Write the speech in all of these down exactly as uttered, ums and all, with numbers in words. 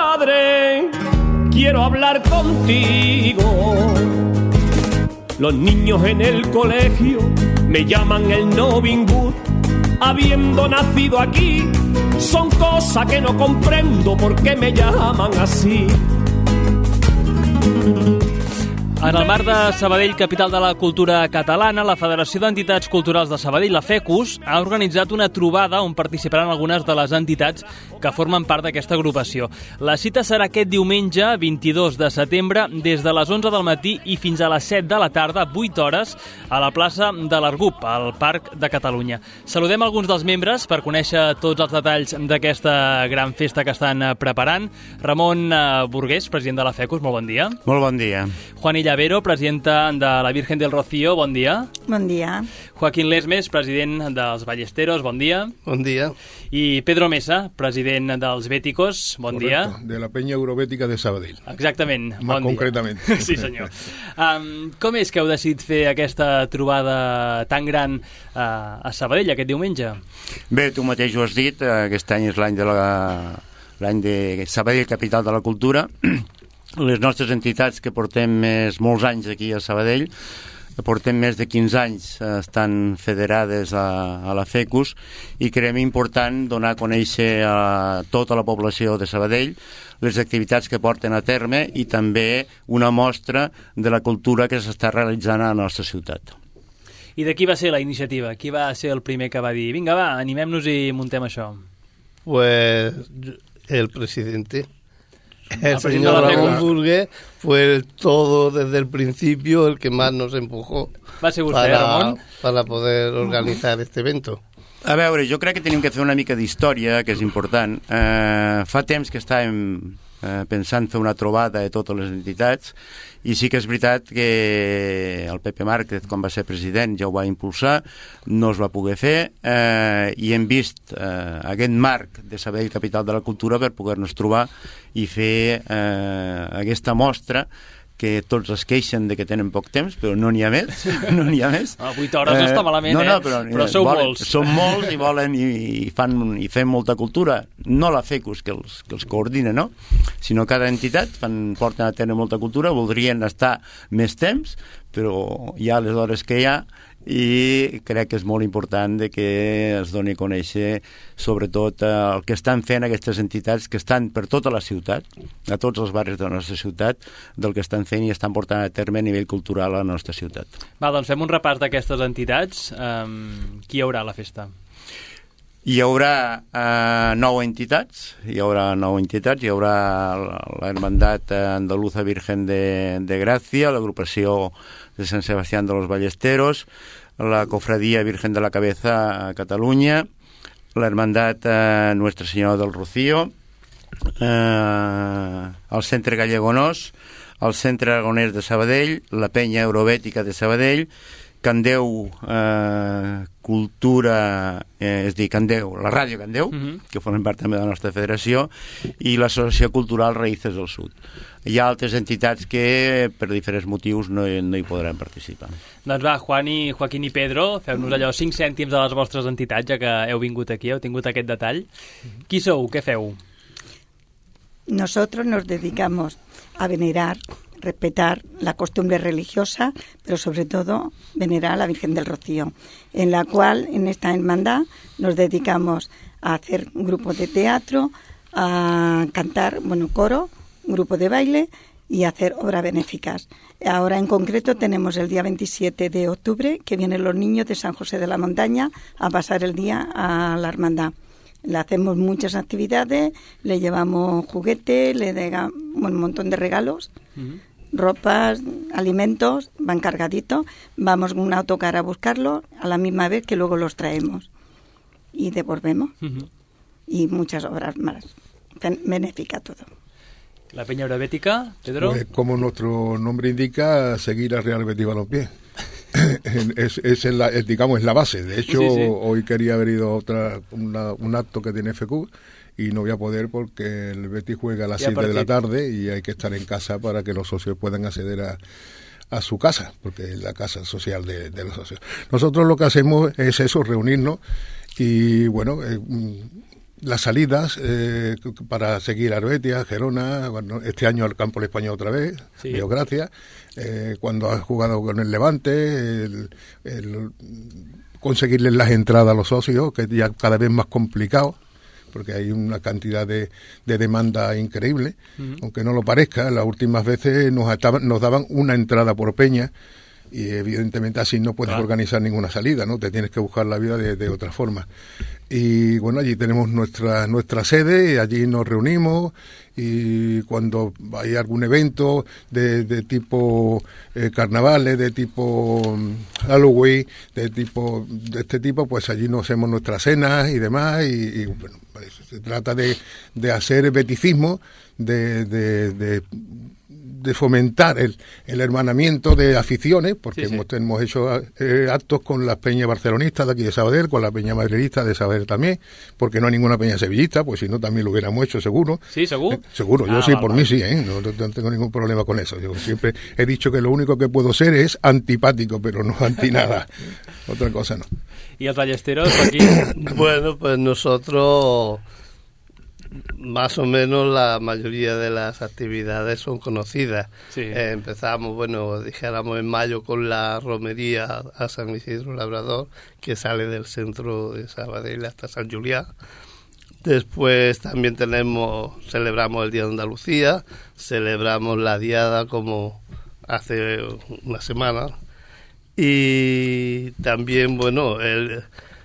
padre, quiero hablar contigo. Los niños en el colegio me llaman el Robin Hood. Habiendo nacido aquí, son cosas que no comprendo por qué me llaman así. En el marc de Sabadell, capital de la cultura catalana, la Federació d'Entitats Culturals de Sabadell, la FECUS, ha organitzat una trobada on participaran algunes de les entitats que formen part d'aquesta agrupació. La cita serà aquest diumenge, vint-i-dos de setembre, des de les onze del matí i fins a les set de la tarda, vuit hores, a la plaça de l'Argup, al Parc de Catalunya. Saludem alguns dels membres per conèixer tots els detalls d'aquesta gran festa que estan preparant. Ramon Burgués, president de la FECUS, molt bon dia. Molt bon dia. Juanilla Llavero, presidenta de la Virgen del Rocío, bon dia. Bon dia. Joaquín Lesmes, president dels Ballesteros, bon dia. Bon dia. I Pedro Mesa, president dels Béticos, bon Correcto, dia. de la Penya Eurobètica de Sabadell. Exactament, bon Más dia. concretament. Sí, senyor. Um, com és que heu decidit fer aquesta trobada tan gran uh, a Sabadell aquest diumenge? Bé, tu mateix ho has dit, aquest any és l'any de la l'any de Sabadell, capital de la cultura. Les nostres entitats que portem més, molts anys aquí a Sabadell, portem més de quinze anys, estan federades a, a la FECUS i creiem important donar a conèixer a tota la població de Sabadell les activitats que porten a terme i també una mostra de la cultura que s'està realitzant a la nostra ciutat. I de qui va ser la iniciativa? Qui va ser el primer que va dir vinga va, animem-nos i muntem això? Pues el presidente. El presidente señor de la Ramón FECUS. Burgués fue el todo desde el principio el que más nos empujó Va ser vostè, para, Ramon? para poder organizar este evento. A veure, jo crec que tenim que fer una mica d'història, que és important. Eh, fa temps que estàvem eh, pensant fer una trobada de totes les entitats i sí que és veritat que el Pepe Márquez, quan va ser president, ja ho va impulsar, no es va poder fer eh, i hem vist eh, aquest marc de Sabadell, capital de la cultura, per poder-nos trobar i fer eh, aquesta mostra que tots es queixen de que tenen poc temps, però no n'hi ha més, no n'hi ha més. Ah, vuit hores no està malament, no, no, eh? però, Però sou volen, molts. Són molts i volen i, i, fan, i fem molta cultura. No la FECUS, que els, que els coordina, no? Sinó cada entitat fan, porten a terme molta cultura, voldrien estar més temps, però hi ha les hores que hi ha i crec que és molt important de que es doni a conèixer sobretot el que estan fent aquestes entitats que estan per tota la ciutat, a tots els barris de la nostra ciutat, del que estan fent i estan portant a terme a nivell cultural a la nostra ciutat. Va, doncs fem un repàs d'aquestes entitats. Um, qui hi haurà a la festa? Hi haurà eh, nou entitats, hi haurà nou entitats, hi haurà la Hermandad Andaluza Virgen de, de Gracia, l'agrupació de Sant Sebastián de los Ballesteros, la Cofradía Virgen de la Cabeza a Catalunya, la Hermandad eh, Nuestra Senyora del Rocío, eh, el Centre Gallegonós, el Centre Aragonès de Sabadell, la Penya Eurobètica de Sabadell, Candeu eh, Cultura, eh, és a dir, Candeu, la Ràdio Candeu, uh-huh. que formen part també de la nostra federació, i l'Associació Cultural Raïces del Sud. Hi ha altres entitats que per diferents motius no, no hi podran participar. Doncs va, Juan i Joaquín i Pedro, feu-nos allò cinc cèntims de les vostres entitats, ja que heu vingut aquí, heu tingut aquest detall. Qui sou? Què feu? Nosotros nos dedicamos a venerar, respetar la costumbre religiosa, pero sobre todo venerar a la Virgen del Rocío, en la cual en esta hermandad nos dedicamos a hacer grupos de teatro, a cantar, bueno, coro, grupo de baile y hacer obras benéficas. Ahora en concreto tenemos el día veintisiete de octubre que vienen los niños de San José de la Montaña a pasar el día a la hermandad. Le hacemos muchas actividades, le llevamos juguetes, le damos un montón de regalos, uh-huh. ropas, alimentos, van cargaditos, vamos con un autocar a buscarlos a la misma vez que luego los traemos y devolvemos. Uh-huh. Y muchas obras más, benéfica todo. La Peña Eurobètica, Pedro. Pues como nuestro nombre indica, seguir a Real Betis Balompié. es, es, en la, es digamos es la base. De hecho, sí, sí. hoy quería haber ido a otra, una, un acto que tiene F Q y no voy a poder porque el Betis juega a las siete de la tarde y hay que estar en casa para que los socios puedan acceder a, a su casa, porque es la casa social de, de los socios. Nosotros lo que hacemos es eso, reunirnos y bueno, eh, las salidas eh, para seguir a Arbetia, Gerona, bueno, este año al campo español otra vez, sí. Dios gracias, eh, cuando has jugado con el Levante, el, el conseguirles las entradas a los socios, que ya cada vez más complicado, porque hay una cantidad de, de demanda increíble, uh-huh. Aunque no lo parezca, las últimas veces nos, ataban, nos daban una entrada por peña, y evidentemente así no puedes claro. organizar ninguna salida, ¿no? Te tienes que buscar la vida de, de otra forma. Y bueno, allí tenemos nuestra nuestra sede, y allí nos reunimos, y cuando hay algún evento de, de tipo eh, carnavales, de tipo Halloween, de tipo de este tipo, pues allí nos hacemos nuestras cenas y demás, y, y bueno, pues se trata de, de hacer beticismo, de, de, de de fomentar el, el hermanamiento de aficiones, porque sí, sí. Hemos, hemos hecho eh, actos con las peñas barcelonistas de aquí de Sabadell, con la peña madridista de Sabadell también, porque no hay ninguna peña sevillista, pues si no también lo hubiéramos hecho seguro. ¿Sí, seguro? Eh, seguro, ah, yo sí, va, por va. mí sí, ¿eh? no, no tengo ningún problema con eso. Yo siempre he dicho que lo único que puedo ser es antipático, pero no anti nada, otra cosa no. ¿Y los ballesteros aquí? Bueno, pues nosotros... Más o menos la mayoría de las actividades son conocidas. Sí. Eh, empezamos, bueno, dijéramos en mayo con la romería a San Isidro Labrador, que sale del centro de Sabadell hasta San Julián. Después también tenemos, celebramos el Día de Andalucía, celebramos la Diada como hace una semana. Y también, bueno, el,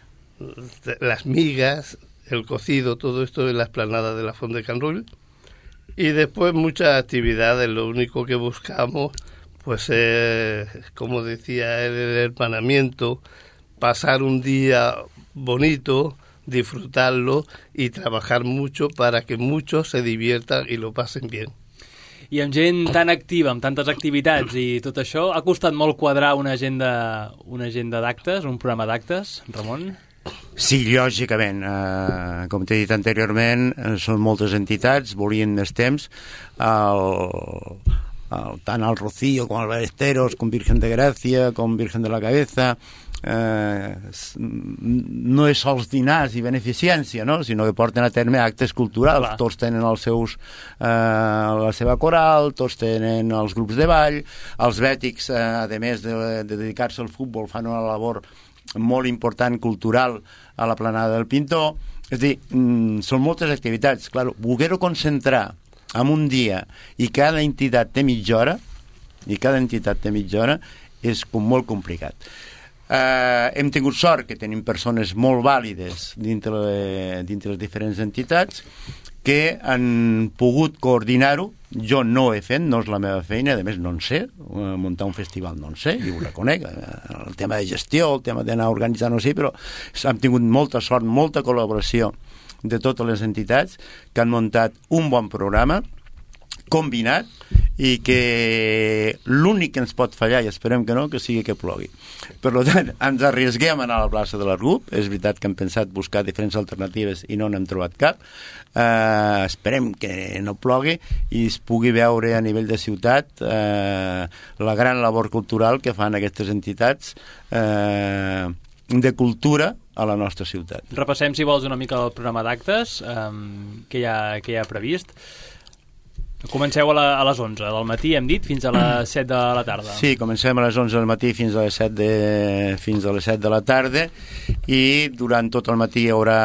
las migas, el cocido, todo esto en la explanada de la Font de Can Rull. Y después muchas actividades. Lo único que buscamos pues es, como decía él, el hermanamiento, pasar un día bonito, disfrutarlo y trabajar mucho para que muchos se diviertan y lo pasen bien. I amb gent tan activa, amb tantes activitats i tot això, ha costat molt quadrar una agenda, una agenda d'actes, un programa d'actes, Ramon? Sí, lògicament. Uh, com t'he dit anteriorment, són moltes entitats, volien més temps. El, el, tant el Rocío com el Ballesteros, com Virgen de Gràcia, com Virgen de la Cabeza, uh, no és sols dinars i beneficència, no? Sinó que porten a terme actes culturals. Clar. Tots tenen els seus, uh, la seva coral, tots tenen els grups de ball, els bètics, uh, a més de, de dedicar-se al futbol, fan una labor molt important cultural a la planada del Pintor. És a dir, mm, són moltes activitats. Claro, voler-ho concentrar en un dia i cada entitat té mitja hora, i cada entitat té mitja hora, és com molt complicat. Eh, hem tingut sort que tenim persones molt vàlides dintre, dintre les diferents entitats que han pogut coordinar-ho. Jo no ho he fet, no és la meva feina, a més no en sé, muntar un festival no en sé, i ho reconec, el tema de gestió, el tema d'anar organitzant no sé, però hem tingut molta sort, molta col·laboració de totes les entitats que han muntat un bon programa combinat i que l'únic que ens pot fallar, i esperem que no, que sigui que plogui. Per tant, ens arriesguem a anar a la plaça de l'Argup. És veritat que hem pensat buscar diferents alternatives i no n'hem trobat cap. Uh, esperem que no plogui i es pugui veure a nivell de ciutat uh, la gran labor cultural que fan aquestes entitats uh, de cultura a la nostra ciutat. Repassem, si vols, una mica el programa d'actes um, que, hi ha, que hi ha previst. Comenceu a, la, a les onze del matí, hem dit, fins a les set de la tarda. Sí, comencem a les onze del matí fins a les set de, fins a les set de la tarda, i durant tot el matí hi haurà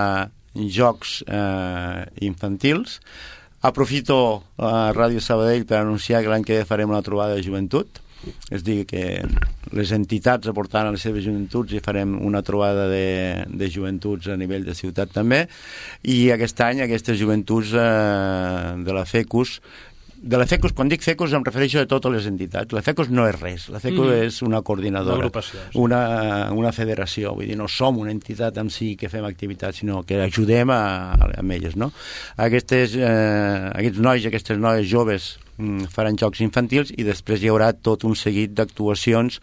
jocs eh, infantils. Aprofito a Ràdio Sabadell per anunciar que l'any que ve farem una trobada de joventut. És dir, que les entitats aportant a les seves joventuts i farem una trobada de, de joventuts a nivell de ciutat també, i aquest any aquestes joventuts eh, de la FECUS, de la FECUS, quan dic FECUS em refereixo a totes les entitats. La FECUS no és res, la FECUS mm. és una coordinadora, una, sí. una, una federació, vull dir, no som una entitat en si que fem activitats, sinó que ajudem a, a, a elles, no? Aquestes, eh, aquests nois i aquestes noies joves faran jocs infantils i després hi haurà tot un seguit d'actuacions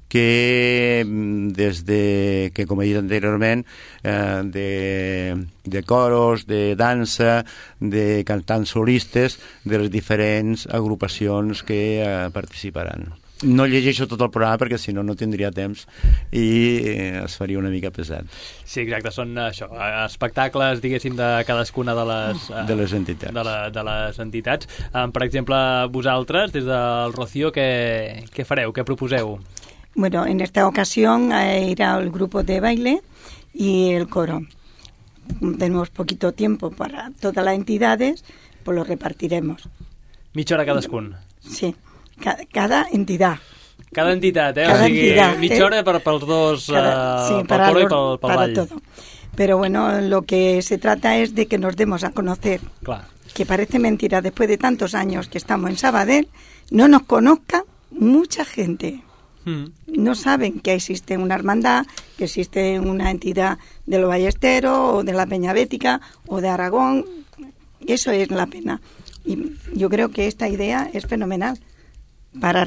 que des de, que com he dit anteriorment, eh, de, de coros, de dansa, de cantants solistes, de les diferents agrupacions que eh, participaran. No llegeixo tot el programa perquè si no no tindria temps i es faria una mica pesat. Sí, exacte, són això, espectacles, diguéssim, de cadascuna de les, de les entitats. De, la, de les entitats. Um, per exemple, vosaltres, des del Rocío, què, què fareu, què proposeu? Bueno, en esta ocasión eh, irá el grupo de baile y el coro. Tenemos poquito tiempo para todas las entidades, pues lo repartiremos. Mitja hora cadascun. Sí. Cada, cada entidad. Cada entitat, eh? Cada o sigui, entidad, mitja hora eh? per, pels dos, cada, sí, uh, pel para coro los, i pel, pel para ball. todo. Pero bueno, lo que se trata es de que nos demos a conocer. Clar. Que parece mentira, después de tantos años que estamos en Sabadell, no nos conozca mucha gente. Mm. No saben que existe una hermandad, que existe una entidad de los Ballesteros, o de la Peña Bética, o de Aragón. Eso es la pena. Y yo creo que esta idea es fenomenal para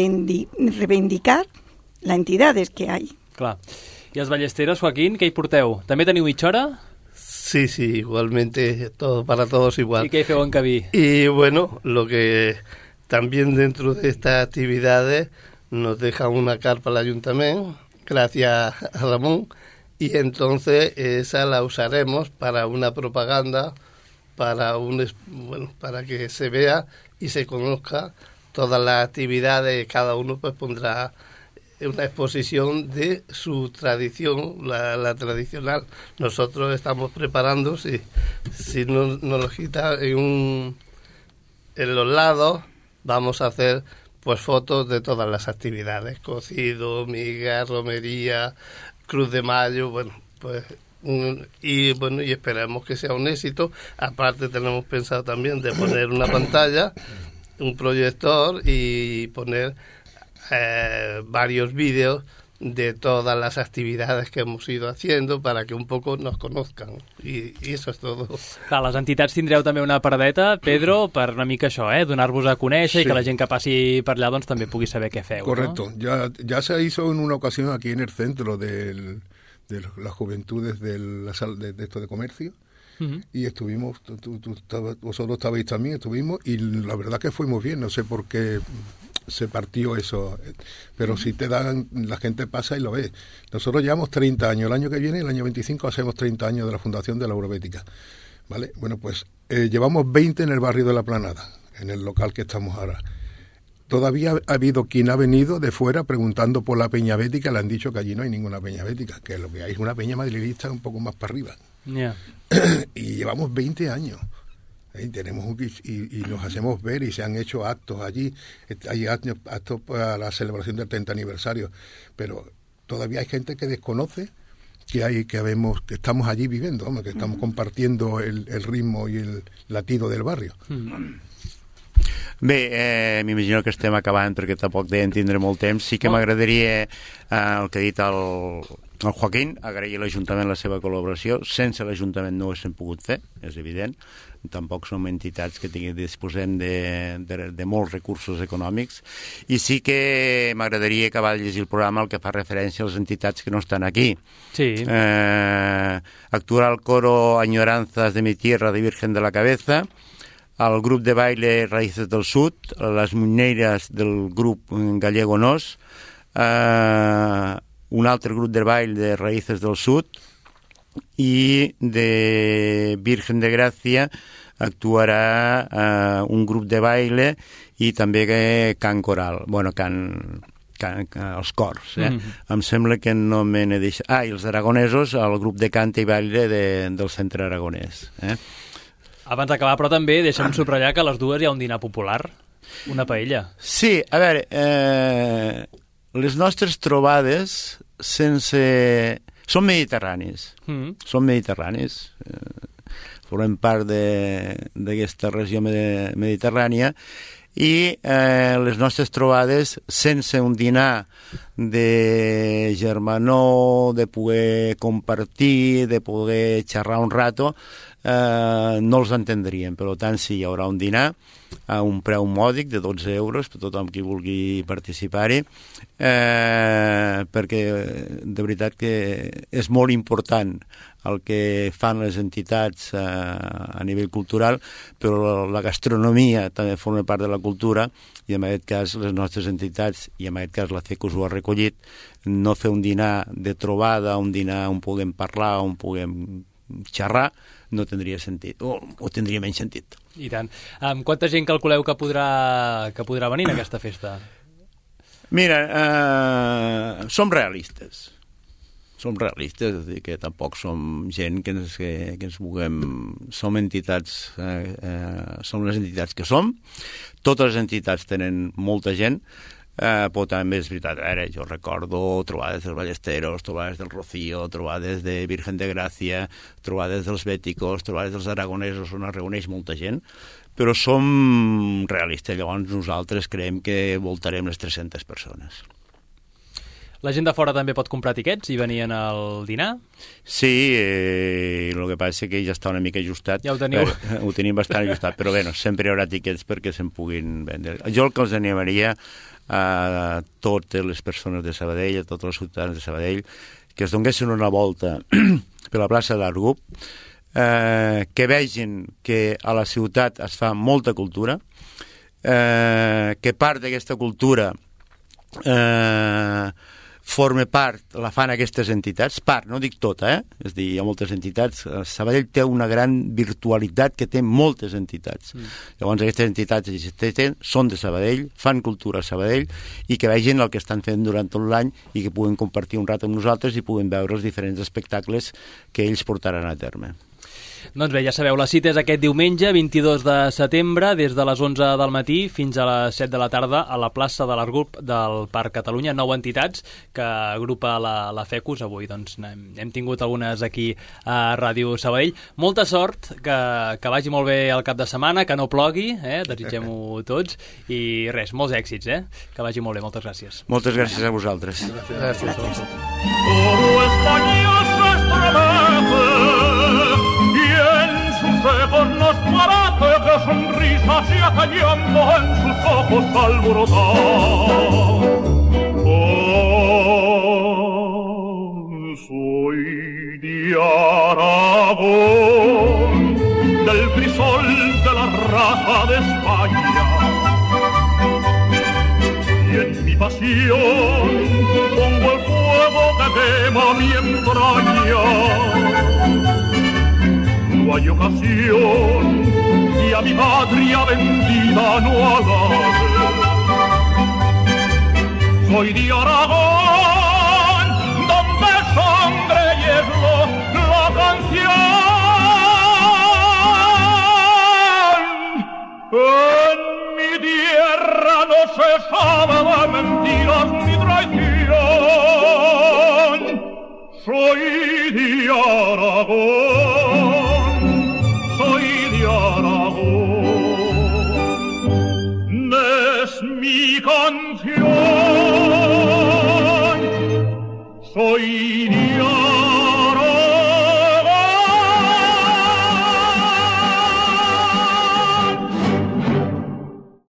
reivindicar las entidades que hay. Clar. I els Ballesteros, Joaquín, què hi porteu? També teniu mitja hora? Sí, sí, igualmente, todo para todos igual. ¿Y qué feo en Cabí? Y bueno, lo que también dentro de estas actividades nos dejan una carpa al ayuntamiento, gracias a Ramón, y entonces esa la usaremos para una propaganda, para un bueno, para que se vea y se conozca todas las actividades. Cada uno pues pondrá una exposición de su tradición, la, la tradicional. Nosotros estamos preparando, si, si nos no lo quita en, un, en los lados, vamos a hacer pues fotos de todas las actividades, cocido, miga, romería, Cruz de Mayo, bueno, pues un, y bueno, y esperamos que sea un éxito. Aparte tenemos pensado también de poner una pantalla, un proyector y poner Eh, varios vídeos de todas las actividades que hemos ido haciendo para que un poco nos conozcan i, i això és tot. Clar, les entitats tindreu també una paradeta, Pedro, per una mica això, eh? donar-vos a conèixer sí. i que la gent que passi per allà doncs, també pugui saber què feu. Correcto, ¿no? ya, ya se hizo en una ocasión aquí en el centro del, de las juventudes de, la sal, de, de esto de comercio. Uh-huh. Y estuvimos, tú, tú, tú, vosotros estabais también, estuvimos, y la verdad que fuimos bien, no sé por qué se partió eso, pero si te dan, la gente pasa y lo ve. Nosotros llevamos treinta años, el año que viene, el año veinticinco, hacemos treinta años de la fundación de la Eurobética, ¿vale? Bueno, pues eh, llevamos veinte en el barrio de La Planada, en el local que estamos ahora. Todavía ha habido quien ha venido de fuera preguntando por la Peña Bética, le han dicho que allí no hay ninguna Peña Bética, que lo que hay es una Peña madridista un poco más para arriba. Yeah. Y llevamos veinte años. ¿eh? Tenemos un, y, y nos hacemos ver y se han hecho actos allí. Hay actos, actos para la celebración del treinta aniversario. Pero todavía hay gente que desconoce que hay que vemos que estamos allí viviendo, vamos, que estamos compartiendo el, el ritmo y el latido del barrio. Bé, eh, m'imagino que estem acabant perquè tampoc deien tindre molt temps. Sí que oh. m'agradaria, eh, el que ha dit el, el Joaquín, agrair a l'Ajuntament la seva col·laboració. Sense l'Ajuntament no ho haguéssim pogut fer, és evident. Tampoc som entitats que tinguin, disposem de, de, de molts recursos econòmics. I sí que m'agradaria acabar de llegir el programa el que fa referència a les entitats que no estan aquí. Sí. Eh, actuarà el coro Añoranzas de mi tierra de Virgen de la Cabeza, el grup de baile Raíces del Sud, les muñeiras del grup Gallego Nos, eh, un altre grup de ball de Raíces del Sud, i de Virgen de Gràcia actuarà eh, un grup de baile i també cant coral, bueno, cant, cant, cant els cors, eh? Mm-hmm. Em sembla que no me n'he deixat... Ah, i els aragonesos, el grup de cant i baile de, del centre aragonès, eh? Abans d'acabar, però també deixa'm subratllar que a les dues hi ha un dinar popular, una paella. Sí, a veure, eh, les nostres trobades sense... són mediterranis, mm. són mediterranis, eh, formem part d'aquesta regió med mediterrània, i eh, les nostres trobades sense un dinar de germanor, de poder compartir, de poder xerrar un rato, eh, no els entendrien. Per tant, sí, hi haurà un dinar a un preu mòdic de dotze euros per tothom qui vulgui participar-hi, eh, perquè de veritat que és molt important el que fan les entitats eh, a nivell cultural, però la gastronomia també forma part de la cultura, i en aquest cas les nostres entitats, i en aquest cas la FECUS ho ha recollit, no fer un dinar de trobada, un dinar on puguem parlar, on puguem xerrar, no tindria sentit, o, o tindria menys sentit. I tant. Um, quanta gent calculeu que podrà, que podrà venir a aquesta festa? Mira, eh, som realistes. Som realistes, és a dir, que tampoc som gent que ens, que, que ens vulguem... Som entitats, eh, eh, som les entitats que som. Totes les entitats tenen molta gent, eh, però també és veritat, ara jo recordo trobades dels Ballesteros, trobades del Rocío, trobades de Virgen de Gràcia, trobades dels Béticos, trobades dels aragonesos, on es reuneix molta gent, però som realistes, llavors nosaltres creiem que voltarem les tres-centes persones. La gent de fora també pot comprar tiquets i venir al dinar? Sí, eh, el que passa és que ja està una mica ajustat. Ja ho teniu. Però, ho tenim bastant ajustat, però bé, no, sempre hi haurà tiquets perquè se'n puguin vendre. Jo el que els animaria a totes les persones de Sabadell, a tots els ciutadans de Sabadell, que es donessin una volta per la plaça d'Argup, eh, que vegin que a la ciutat es fa molta cultura, eh, que part d'aquesta cultura eh, forma part, la fan aquestes entitats, part, no dic tota, eh? És a dir, hi ha moltes entitats. Sabadell té una gran virtualitat que té moltes entitats. Mm. Llavors aquestes entitats existeixen, són de Sabadell, fan cultura a Sabadell, i que vegin el que estan fent durant tot l'any i que puguen compartir un rato amb nosaltres i puguen veure els diferents espectacles que ells portaran a terme. Doncs bé, ja sabeu, la cita és aquest diumenge, vint-i-dos de setembre, des de les onze del matí fins a les set de la tarda a la plaça de l'Argup del Parc Catalunya. Nou entitats que agrupa la, la FECUS. Avui doncs, hem, hem tingut algunes aquí a Ràdio Sabadell. Molta sort, que, que vagi molt bé el cap de setmana, que no plogui, eh? Desitgem-ho tots, i res, molts èxits, eh? Que vagi molt bé, moltes gràcies. Moltes gràcies a vosaltres. Gràcies. Gràcies. Con nos parece que sonrisas y acallando en sus ojos alborotar. Oh, soy de Aragón, del crisol de la raza de España, y en mi pasión pongo el fuego que quema mi entraña. No hay ocasión y a mi patria vendida no alabe. Soy de Aragón, donde sangre y es lo, la canción. En mi tierra no se sabe de mentiras ni traición. Soy de Aragón. Es mi canción, soy Dios.